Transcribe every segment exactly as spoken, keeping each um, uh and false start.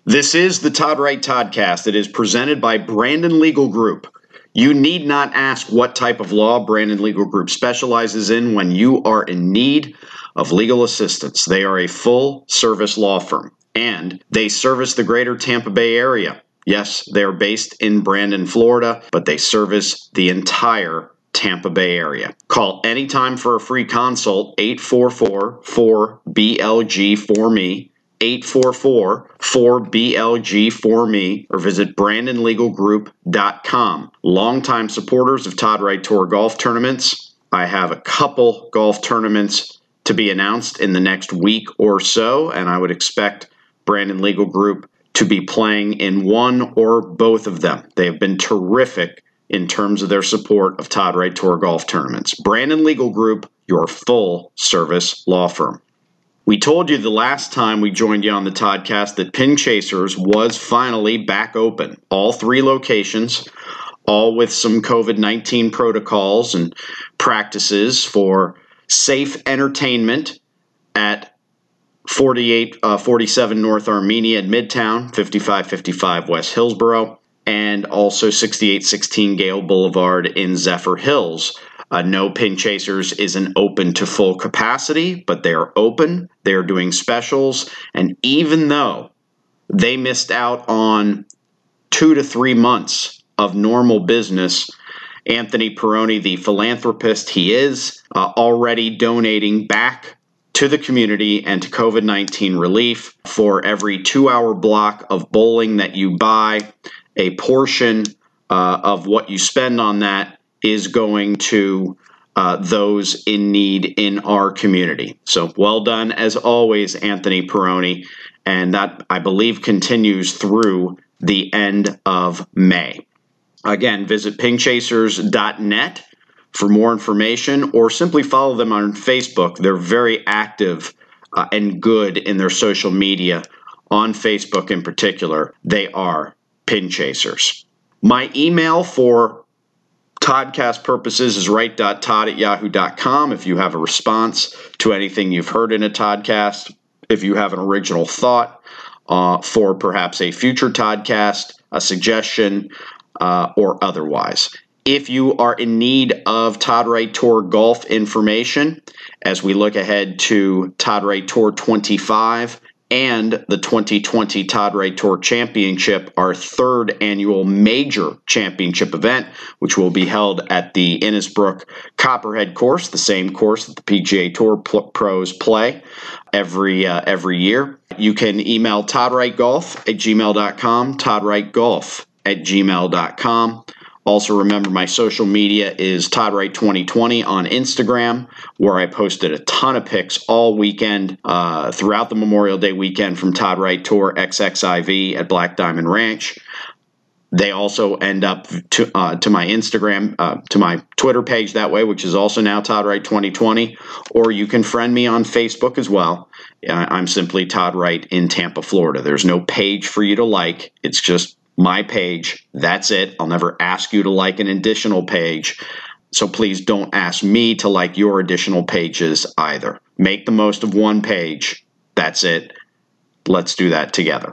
This is the Todd Wright Toddcast. It is presented by Brandon Legal Group. You need not ask what type of law Brandon Legal Group specializes in when you are in need of legal assistance. They are a full-service law firm, and they service the greater Tampa Bay area. Yes, they are based in Brandon, Florida, but they service the entire Tampa Bay area. Call anytime for a free consult, eight four four, four B L G for me, eight four four, four B L G for me, or visit brandon legal group dot com. Longtime supporters of Todd Wright Tour golf tournaments. I have a couple golf tournaments to be announced in the next week or so, and I would expect Brandon Legal Group to be playing in one or both of them. They have been terrific in terms of their support of Todd Wright Tour golf tournaments. Brandon Legal Group, your full-service law firm. We told you the last time we joined you on the Toddcast that Pin Chasers was finally back open. All three locations, all with some COVID nineteen protocols and practices for safe entertainment at forty-eight, uh, forty-seven North Armenia in Midtown, fifty-five fifty-five West Hillsborough, and also sixty-eight sixteen Gale Boulevard in Zephyr Hills. Uh, no Pin Chasers isn't open to full capacity, but they are open. They are doing specials. And even though they missed out on two to three months of normal business, Anthony Peroni, the philanthropist he is, uh, already donating back to the community and to COVID nineteen relief. For every two-hour block of bowling that you buy, a portion uh, of what you spend on that is going to uh, those in need in our community. So well done, as always, Anthony Peroni. And that, I believe, continues through the end of May. Again, visit pin chasers dot net for more information, or simply follow them on Facebook. They're very active uh, and good in their social media. On Facebook in particular, they are Pin Chasers. My email for Toddcast purposes is write dot todd at yahoo dot com. If you have a response to anything you've heard in a Toddcast, if you have an original thought uh, for perhaps a future Toddcast, a suggestion, uh, or otherwise. If you are in need of Todd Wright Tour golf information, as we look ahead to Todd Wright Tour twenty-five and the twenty twenty Todd Wright Tour Championship, our third annual major championship event, which will be held at the Innisbrook Copperhead course, the same course that the P G A Tour pl- pros play every uh, every year. You can email toddwrightgolf at gmail dot com, toddwrightgolf at gmail dot com. Also, remember, my social media is Todd Wright twenty twenty on Instagram, where I posted a ton of pics all weekend uh, throughout the Memorial Day weekend from Todd Wright Tour X X I V at Black Diamond Ranch. They also end up to uh, to my Instagram, uh, to my Twitter page that way, which is also now Todd Wright twenty twenty, or you can friend me on Facebook as well. Uh, I'm simply Todd Wright in Tampa, Florida. There's no page for you to like. It's just my page. That's it. I'll never ask you to like an additional page. So please don't ask me to like your additional pages either. Make the most of one page. That's it. Let's do that together.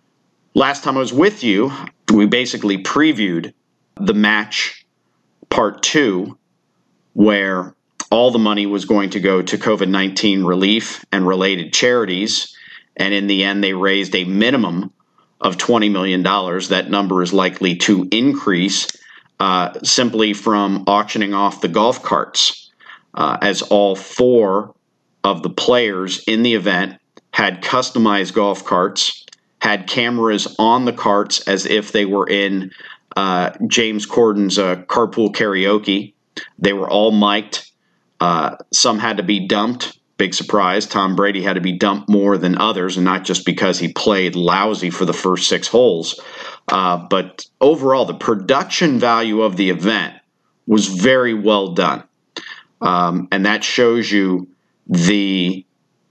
Last time I was with you, we basically previewed the match part two, where all the money was going to go to COVID nineteen relief and related charities. And in the end, they raised a minimum of twenty million dollars. That number is likely to increase uh, simply from auctioning off the golf carts, uh, as all four of the players in the event had customized golf carts, had cameras on the carts as if they were in uh, James Corden's uh, Carpool Karaoke. They were all mic'd. Uh, some had to be dumped. Big surprise. Tom Brady had to be dumped more than others, and not just because he played lousy for the first six holes. Uh, but overall, the production value of the event was very well done. Um, and that shows you the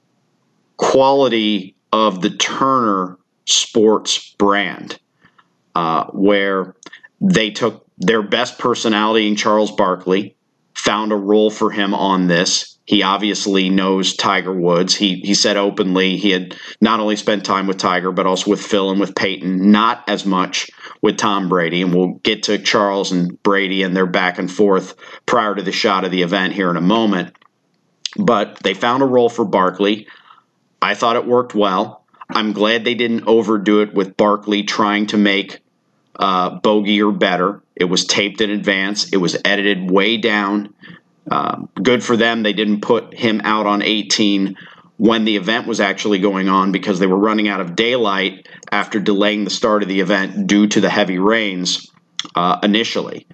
quality of the Turner Sports brand, uh, where they took their best personality in Charles Barkley, found a role for him on this, He obviously knows Tiger Woods. He he said openly he had not only spent time with Tiger, but also with Phil and with Peyton, not as much with Tom Brady. And we'll get to Charles and Brady and their back and forth prior to the shot of the event here in a moment. But they found a role for Barkley. I thought it worked well. I'm glad they didn't overdo it with Barkley trying to make uh, bogey or better. It was taped in advance. It was edited way down. Uh, good for them. They didn't put him out on eighteen when the event was actually going on because they were running out of daylight after delaying the start of the event due to the heavy rains uh, initially.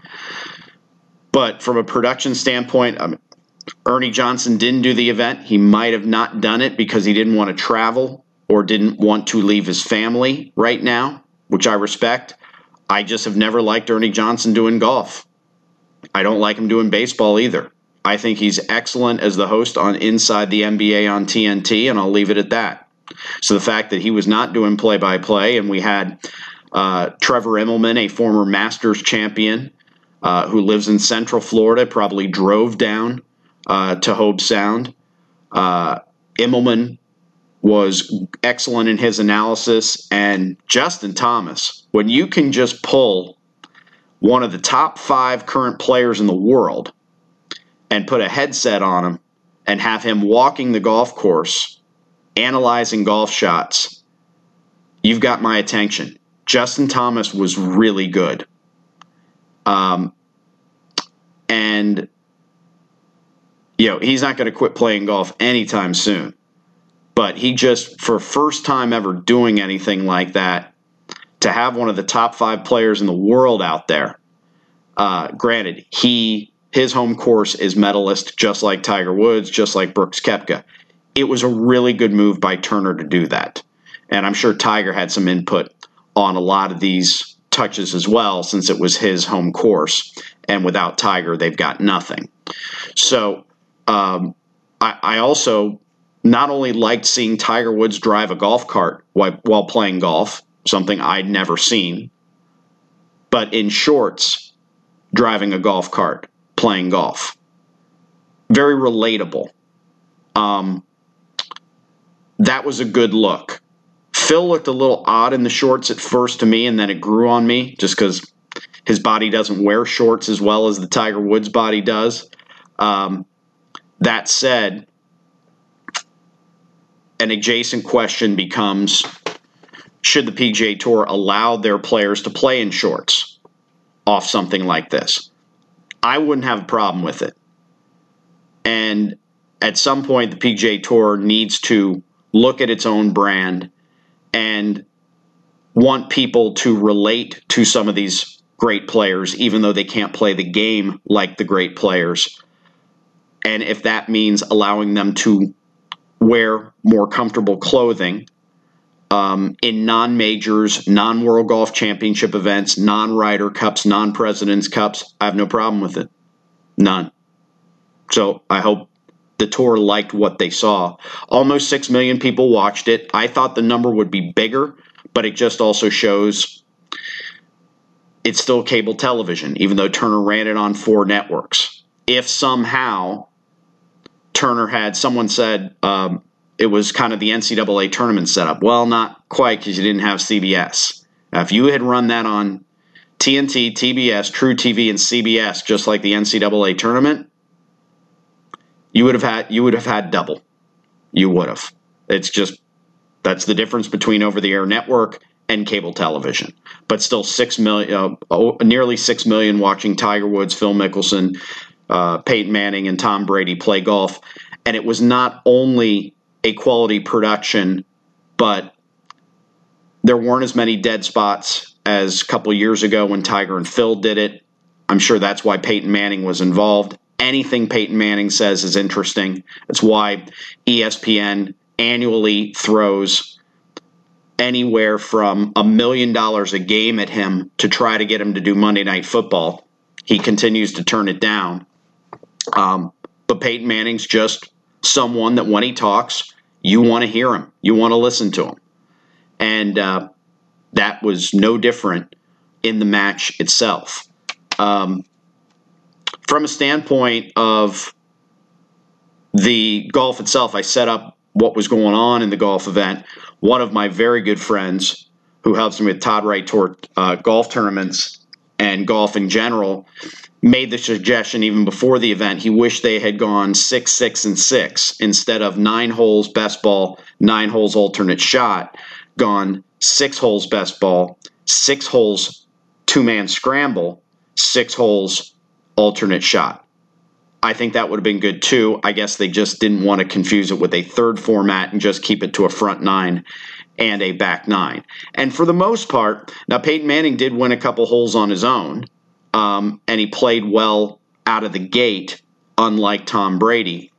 But from a production standpoint, I mean, Ernie Johnson didn't do the event. He might have not done it because he didn't want to travel or didn't want to leave his family right now, which I respect. I just have never liked Ernie Johnson doing golf. I don't like him doing baseball either. I think he's excellent as the host on Inside the N B A on T N T, and I'll leave it at that. So the fact that he was not doing play-by-play, and we had uh, Trevor Immelman, a former Masters champion uh, who lives in Central Florida, probably drove down uh, to Hobe Sound. Uh, Immelman was excellent in his analysis, and Justin Thomas, when you can just pull one of the top five current players in the world and put a headset on him and have him walking the golf course, analyzing golf shots, you've got my attention. Justin Thomas was really good. Um, and, you know, he's not going to quit playing golf anytime soon. But he just, for first time ever doing anything like that, to have one of the top five players in the world out there, uh, granted, he his home course is medalist, just like Tiger Woods, just like Brooks Koepka. It was a really good move by Turner to do that. And I'm sure Tiger had some input on a lot of these touches as well, since it was his home course. And without Tiger, they've got nothing. So um, I, I also not only liked seeing Tiger Woods drive a golf cart while, while playing golf, something I'd never seen, but in shorts, driving a golf cart, playing golf. Very relatable. Um, that was a good look. Phil looked a little odd in the shorts at first to me, and then it grew on me just because his body doesn't wear shorts as well as the Tiger Woods body does. Um, that said, an adjacent question becomes, should the P G A Tour allow their players to play in shorts off something like this? I wouldn't have a problem with it. And at some point, the P G A Tour needs to look at its own brand and want people to relate to some of these great players, even though they can't play the game like the great players. And if that means allowing them to wear more comfortable clothing um, in non-majors, non-World Golf Championship events, non-Ryder Cups, non-President's Cups, I have no problem with it. None. So I hope the tour liked what they saw. Almost six million people watched it. I thought the number would be bigger, but it just also shows it's still cable television, even though Turner ran it on four networks. If somehow Turner had, someone said um, it was kind of the N C double A tournament setup. Well, not quite, because you didn't have C B S. Now, if you had run that on T N T, T B S, True T V, and C B S, just like the N C double A tournament, you would have had you would have had double. You would have. It's just, that's the difference between over-the-air network and cable television. But still, six million, uh, oh, nearly six million watching Tiger Woods, Phil Mickelson, uh, Peyton Manning, and Tom Brady play golf. And it was not only a quality production, but there weren't as many dead spots as a couple years ago when Tiger and Phil did it. I'm sure that's why Peyton Manning was involved. Anything Peyton Manning says is interesting. That's why E S P N annually throws anywhere from a million dollars a game at him to try to get him to do Monday Night Football. He continues to turn it down. Um, but Peyton Manning's just someone that when he talks, you want to hear him. You want to listen to him. And uh, that was no different in the match itself. Um, from a standpoint of the golf itself, I set up what was going on in the golf event. One of my very good friends who helps me with Todd Wright Tour uh, golf tournaments and golf in general made the suggestion even before the event. He wished they had gone six, six, and six instead of nine holes best ball, nine holes alternate shot, gone six holes best ball, six holes two-man scramble, six holes alternate shot. I think that would have been good too. I guess they just didn't want to confuse it with a third format and just keep it to a front nine and a back nine. And for the most part, now Peyton Manning did win a couple holes on his own, um, and he played well out of the gate, unlike Tom Brady.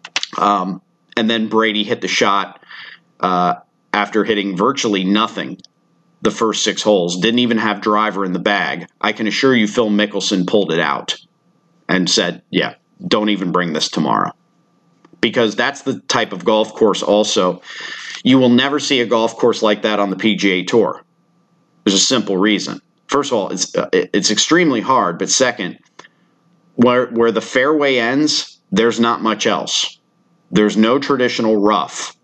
Um, and then Brady hit the shot uh, after hitting virtually nothing the first six holes, didn't even have driver in the bag. I can assure you Phil Mickelson pulled it out and said, yeah, don't even bring this tomorrow. Because that's the type of golf course also. You will never see a golf course like that on the P G A Tour. There's a simple reason. First of all, it's uh, it's extremely hard, but second, where where the fairway ends, there's not much else. There's no traditional rough.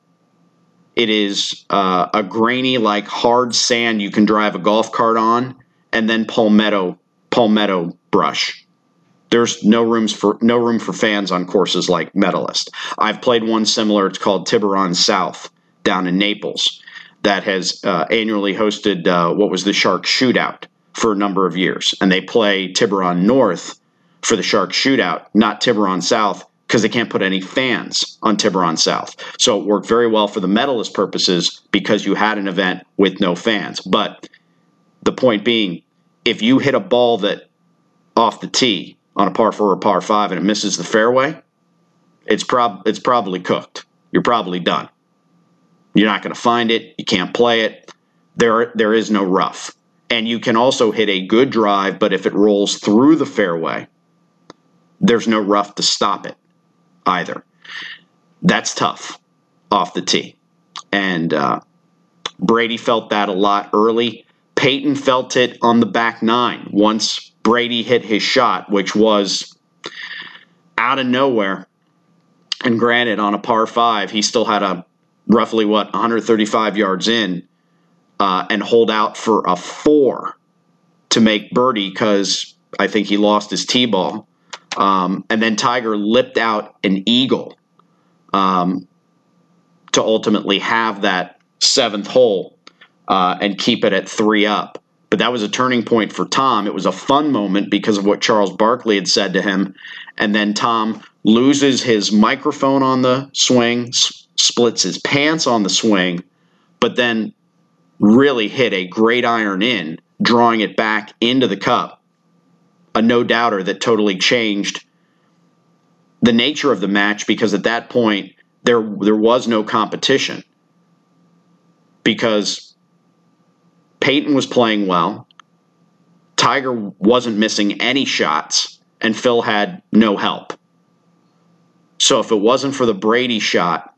It is uh, a grainy, like hard sand you can drive a golf cart on, and then palmetto palmetto brush. There's no rooms for no room for fans on courses like Medalist. I've played one similar. It's called Tiburon South down in Naples that has uh, annually hosted uh, what was the Shark Shootout for a number of years. And they play Tiburon North for the Shark Shootout, not Tiburon South, because they can't put any fans on Tiburon South. So it worked very well for the Medalist purposes because you had an event with no fans. But the point being, if you hit a ball that off the tee on a par four or par five and it misses the fairway, it's prob it's probably cooked. You're probably done. You're not going to find it. You can't play it. There, there is no rough. And you can also hit a good drive, but if it rolls through the fairway, there's no rough to stop it either. That's tough off the tee. And uh, Brady felt that a lot early. Peyton felt it on the back nine once Brady hit his shot, which was out of nowhere. And granted, on a par five, he still had a roughly, what, one hundred thirty-five yards in uh, and hold out for a four to make birdie because I think he lost his tee ball. Um, and then Tiger lipped out an eagle um, to ultimately have that seventh hole uh, and keep it at three up. But that was a turning point for Tom. It was a fun moment because of what Charles Barkley had said to him. And then Tom loses his microphone on the swing, s- splits his pants on the swing, but then really hit a great iron in, drawing it back into the cup. A no-doubter that totally changed the nature of the match because at that point there there was no competition because Peyton was playing well, Tiger wasn't missing any shots, and Phil had no help. So if it wasn't for the Brady shot,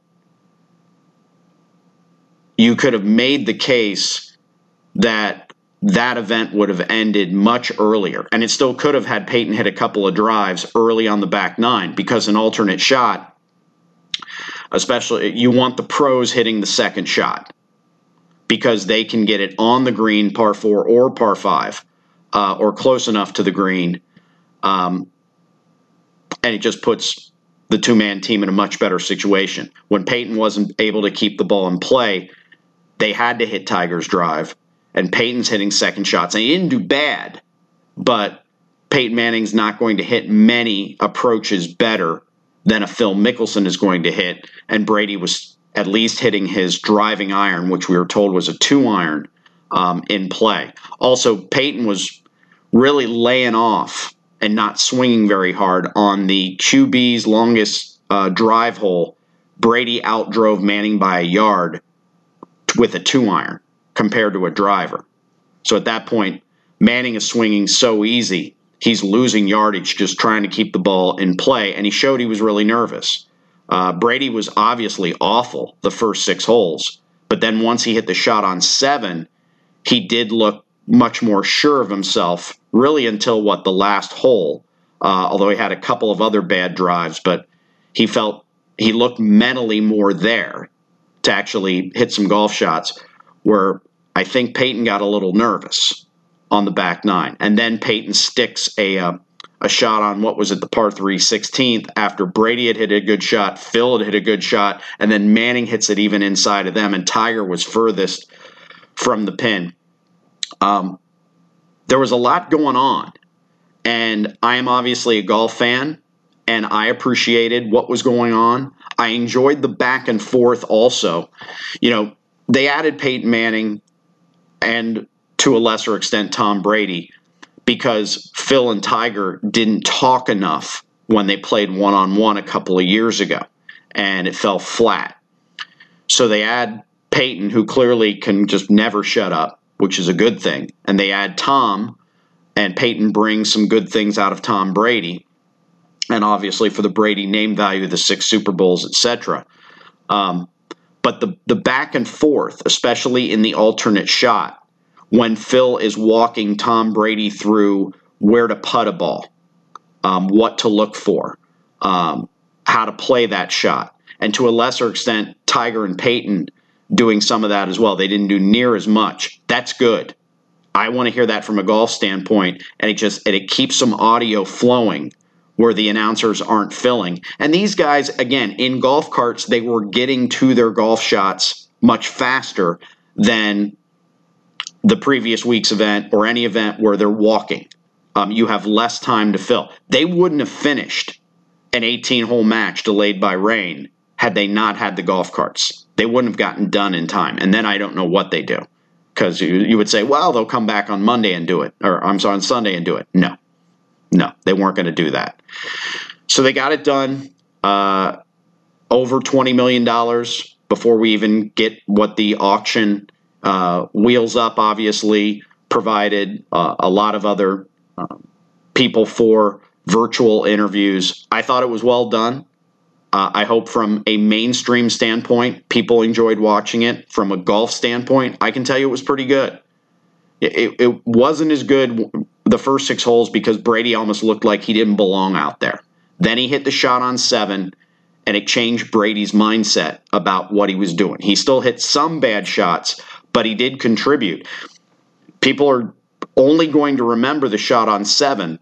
you could have made the case that that event would have ended much earlier. And it still could have had Peyton hit a couple of drives early on the back nine because an alternate shot, especially, you want the pros hitting the second shot because they can get it on the green, par four or par five, uh, or close enough to the green. Um, and it just puts the two-man team in a much better situation. When Peyton wasn't able to keep the ball in play, they had to hit Tiger's drive. And Peyton's hitting second shots. And he didn't do bad, but Peyton Manning's not going to hit many approaches better than a Phil Mickelson is going to hit. And Brady was at least hitting his driving iron, which we were told was a two iron, um, in play. Also, Peyton was really laying off and not swinging very hard on the Q B's longest uh, drive hole. Brady outdrove Manning by a yard with a two iron compared to a driver. So at that point, Manning is swinging so easy, he's losing yardage just trying to keep the ball in play, and he showed he was really nervous. Uh, Brady was obviously awful the first six holes, but then once he hit the shot on seven, he did look much more sure of himself, really until, what, the last hole, uh, although he had a couple of other bad drives, but he felt he looked mentally more there to actually hit some golf shots, where I think Peyton got a little nervous on the back nine. And then Peyton sticks a uh, a shot on, what was it, the par three sixteenth, after Brady had hit a good shot, Phil had hit a good shot, and then Manning hits it even inside of them, and Tiger was furthest from the pin. Um, there was a lot going on, and I am obviously a golf fan, and I appreciated what was going on. I enjoyed the back and forth also. You know, they added Peyton Manning and, to a lesser extent, Tom Brady, because Phil and Tiger didn't talk enough when they played one-on-one a couple of years ago, and it fell flat. So they add Peyton, who clearly can just never shut up, which is a good thing, and they add Tom, and Peyton brings some good things out of Tom Brady, and obviously for the Brady name value, the six Super Bowls, et cetera. Um, but the, the back and forth, especially in the alternate shot, when Phil is walking Tom Brady through where to putt a ball, um, what to look for, um, how to play that shot. And to a lesser extent, Tiger and Peyton doing some of that as well. They didn't do near as much. That's good. I want to hear that from a golf standpoint, and it just and it keeps some audio flowing where the announcers aren't filling. And these guys, again, in golf carts, they were getting to their golf shots much faster than the previous week's event or any event where they're walking. Um, you have less time to fill. They wouldn't have finished an eighteen-hole match delayed by rain had they not had the golf carts. They wouldn't have gotten done in time. And then I don't know what they do. Because you, you would say, well, they'll come back on Monday and do it. Or I'm sorry, on Sunday and do it. No. No, they weren't going to do that. So they got it done. Uh, over twenty million dollars before we even get what the auction uh, Wheels Up, obviously, provided uh, a lot of other uh, people for virtual interviews. I thought it was well done. Uh, I hope from a mainstream standpoint, people enjoyed watching it. From a golf standpoint, I can tell you it was pretty good. It, it, it wasn't as good the first six holes because Brady almost looked like he didn't belong out there. Then he hit the shot on seven, and it changed Brady's mindset about what he was doing. He still hit some bad shots, but he did contribute. People are only going to remember the shot on seven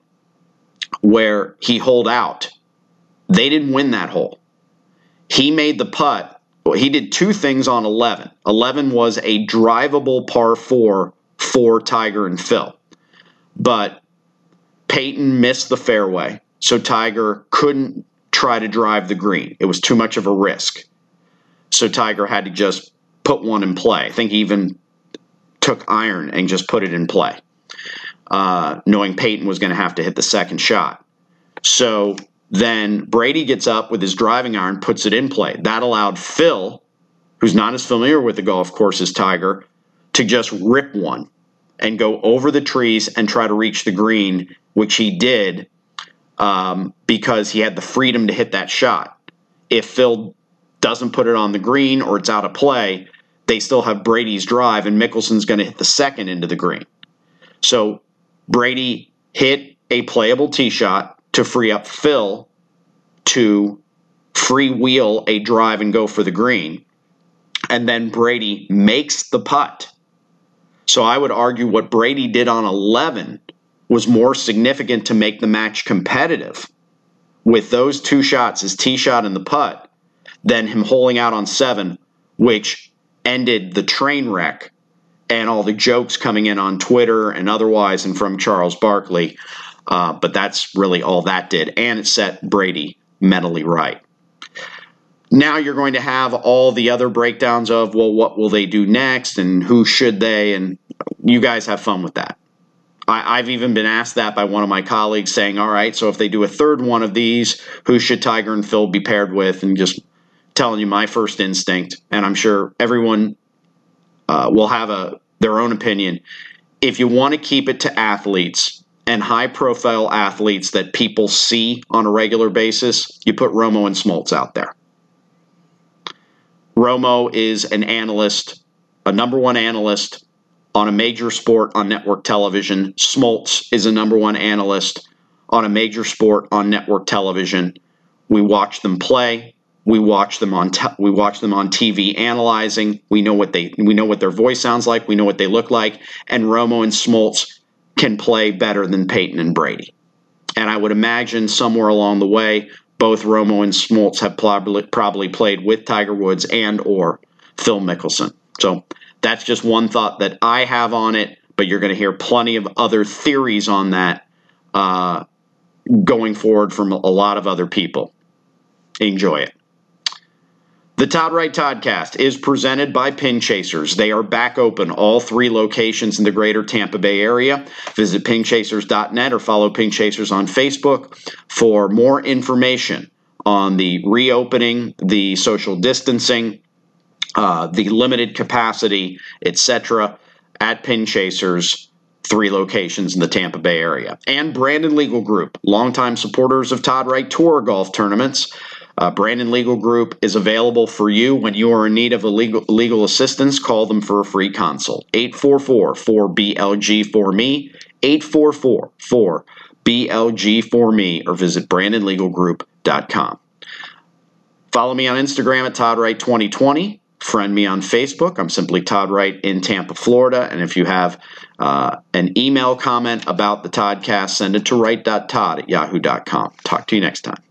where he holed out. They didn't win that hole. He made the putt. Well, he did two things on eleven. eleven was a drivable par four for Tiger and Phil. But Peyton missed the fairway, so Tiger couldn't try to drive the green. It was too much of a risk. So Tiger had to just put one in play. I think he even took iron and just put it in play, uh, knowing Peyton was going to have to hit the second shot. So then Brady gets up with his driving iron, puts it in play. That allowed Phil, who's not as familiar with the golf course as Tiger, to just rip one and go over the trees and try to reach the green, which he did um, because he had the freedom to hit that shot. If Phil doesn't put it on the green or it's out of play, they still have Brady's drive, and Mickelson's going to hit the second into the green. So Brady hit a playable tee shot to free up Phil to freewheel a drive and go for the green. And then Brady makes the putt. So I would argue what Brady did on eleven was more significant to make the match competitive with those two shots, his tee shot and the putt, than him holing out on seven, which ended the train wreck and all the jokes coming in on Twitter and otherwise and from Charles Barkley. Uh, but that's really all that did. And it set Brady mentally right. Now you're going to have all the other breakdowns of, well, what will they do next and who should they? And you guys have fun with that. I, I've even been asked that by one of my colleagues saying, all right, so if they do a third one of these, who should Tiger and Phil be paired with? And just telling you my first instinct. And I'm sure everyone uh, will have a their own opinion. If you want to keep it to athletes and high-profile athletes that people see on a regular basis, you put Romo and Smoltz out there. Romo is an analyst, a number one analyst on a major sport on network television. Smoltz is a number one analyst on a major sport on network television. We watch them play. We watch them on t- we watch them on T V analyzing. We know what they we know what their voice sounds like. We know what they look like. And Romo and Smoltz can play better than Peyton and Brady. And I would imagine somewhere along the way, both Romo and Smoltz have probably probably played with Tiger Woods and or Phil Mickelson. So that's just one thought that I have on it. But you're going to hear plenty of other theories on that uh, going forward from a lot of other people. Enjoy it. The Todd Wright Toddcast is presented by Pin Chasers. They are back open, all three locations in the greater Tampa Bay area. Visit pin chasers dot net or follow Pin Chasers on Facebook for more information on the reopening, the social distancing, uh, the limited capacity, et cetera at Pin Chasers, three locations in the Tampa Bay area. And Brandon Legal Group, longtime supporters of Todd Wright Tour golf tournaments. Uh, Brandon Legal Group is available for you when you are in need of a legal, legal assistance. Call them for a free consult. eight four four, four B L G for me, eight four four, four B L G for me, or visit brandon legal group dot com. Follow me on Instagram at Todd Wright twenty twenty. Friend me on Facebook. I'm simply Todd Wright in Tampa, Florida. And if you have uh, an email comment about the Toddcast, send it to wright dot todd at yahoo dot com. Talk to you next time.